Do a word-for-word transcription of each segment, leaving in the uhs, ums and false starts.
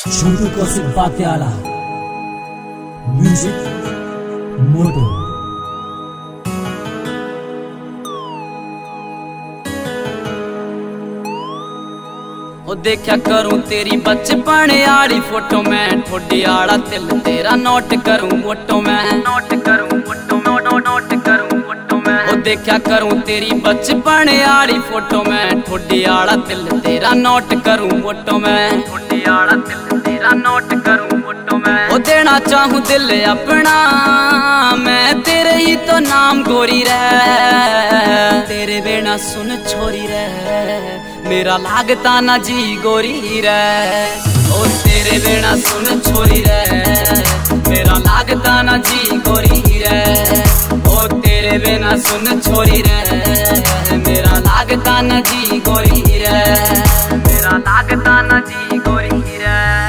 छोटू Kaushik बात्याला music मोटो। ओ देखा करूं तेरी बचपन आड़ी फोटो में, ठोडी आड़ा तिल तेरा नोट करूं मोटो में, नोट करूं मोटो नोट नोट करूं मोटो में। ओ देखा करूं तेरी बचपन आड़ी फोटो में, ठोडी आड़ा तिल तेरा नोट करूं मोटो में, ठोडी आड़ा तिल तेरा नोट करूं मोटो में। ओ देना चाहूं दिल अपना मैं तेरे ही तो नाम गोरी रह, तेरे बिना सुन छोरी रह मेरा लागता ना जी गोरी रे। ओ तेरे बिना सुन छोरी रे मेरा लागता ना जी गोरी रे। ओ तेरे बिना सुन छोरी रे मेरा लागता ना जी गोरी रे, मेरा लागता ना जी गोरी रे।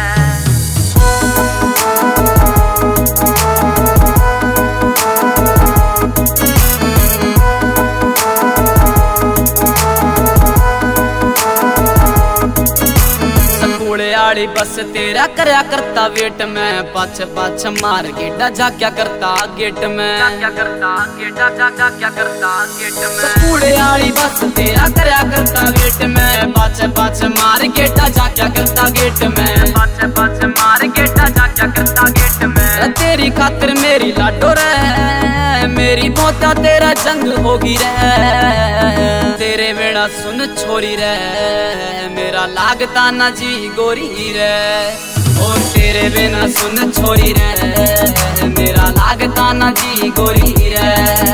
आड़ी बस तेरा करया करता वेट में, पाछ पाछ मार गेटा जा क्या करता गेट में, क्या करता गेटा जा जा क्या करता गेट में। कूड़े आड़ी बस तेरा करया करता वेट में, पाछ पाछ मार गेटा जा क्या करता गेट में, पाछ पाछ मार गेटा जा क्या करता गेट में। तेरी खातिर मेरी लाडो रे मेरी मोता तेरा जंग होगी रे, तेरे बिना सुन छोरी रे मेरा लागता ना जी गोरी रे। ओ तेरे बिना सुन छोरी रे मेरा लागता ना जी गोरी रे।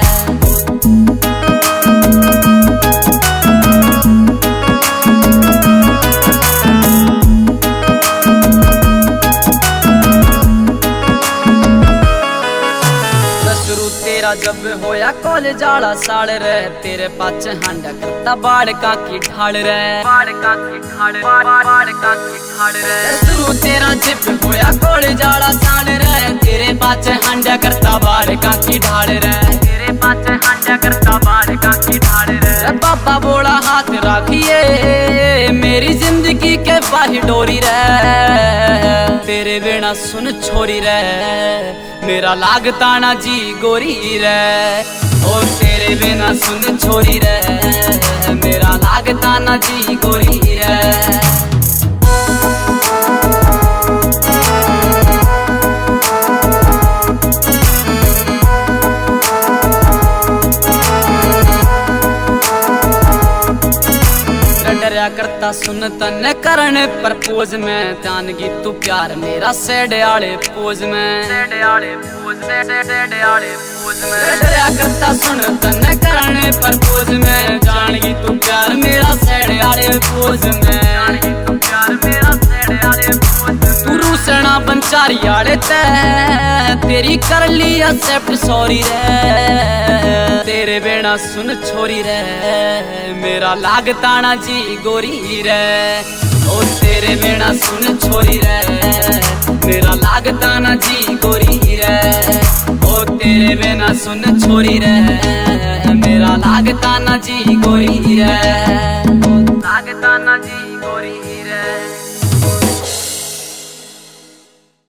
तेरा जब होया कॉलेज आला साल रे, तेरे पाछ हांडा करता बाड़ का की ढाल रे, बाड़ का की ढाल बाड़ का की ढाल रे। शुरू तेरा जब होया कॉलेज आला साल रे, तेरे पाछ हांडा करता बाड़ का की ढाल रे, तेरे पाछ हांडा करता बाड़ का की ढाल रे। बाबा बोला हाथ राखिए मेरी जिंदगी के बाही डोरी रे, तेरे बिना सुन छोरी रे मेरा लागता ना जी गोरी रे। ओ तेरे बिना सुन छोरी रे मेरा लागता ना जी गोरी रे। डरया करता सुन तन्ने करने प्रपोज में, जानगी तू प्यार मेरा सेड आले पोज में, सेड आले पोज सेड आले पोज में। डरया करता सुन तन्ने करने प्रपोज में, जानगी तू प्यार मेरा सेड आले पोज में, जानगी तू प्यार मेरा सेड आले पोज में। तू रूसना बंचारी आले ते तेरी कर ली एक्सेप्ट सॉरी रे, तेरे बिना सुन छोरी रे मेरा लागता ना जी गोरी रे। ओ तेरे बिना सुन छोरी रे मेरा लागता ना जी गोरी रे। ओ तेरे बिना सुन छोरी रे मेरा लागता ना जी गोरी रे।